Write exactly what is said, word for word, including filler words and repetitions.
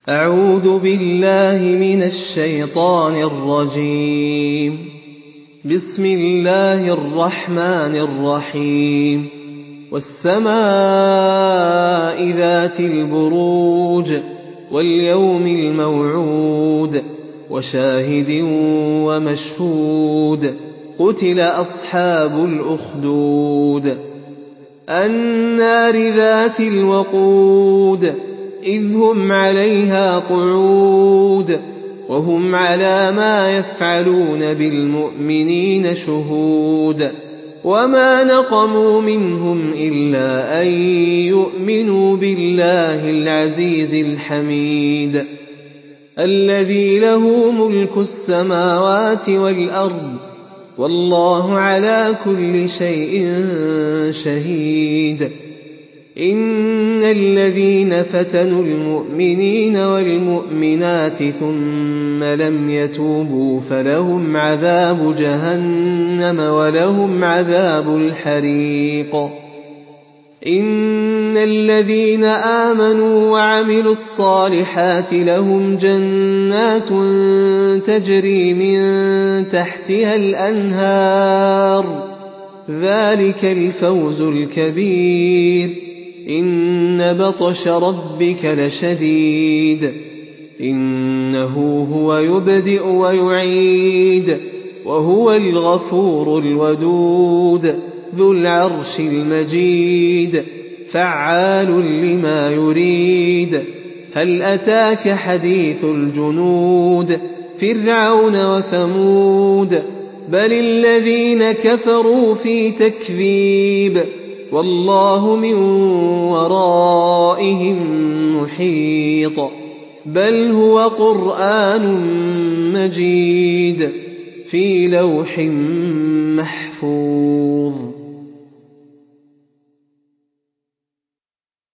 أعوذ بالله من الشيطان الرجيم. بسم الله الرحمن الرحيم. والسماء ذات البروج واليوم الموعود وشاهد ومشهود قتل أصحاب الأخدود النار ذات الوقود إذ هم عليها قعود وهم على ما يفعلون بالمؤمنين شهود وما نقموا منهم إلا أن يؤمنوا بالله العزيز الحميد الذي له ملك السماوات والأرض والله على كل شيء شهيد. إن الذين فتنوا المؤمنين والمؤمنات ثم لم يتوبوا فلهم عذاب جهنم ولهم عذاب الحريق. إن الذين آمنوا وعملوا الصالحات لهم جنات تجري من تحتها الأنهار ذلك الفوز الكبير. إن بطش ربك لشديد إنه هو يبدئ ويعيد وهو الغفور الودود ذو العرش المجيد فعال لما يريد. هل أتاك حديث الجنود فرعون وثمود بل الذين كفروا في تكذيب والله من ورائهم محيط. بل هو قرآن مجيد في لوح محفوظ.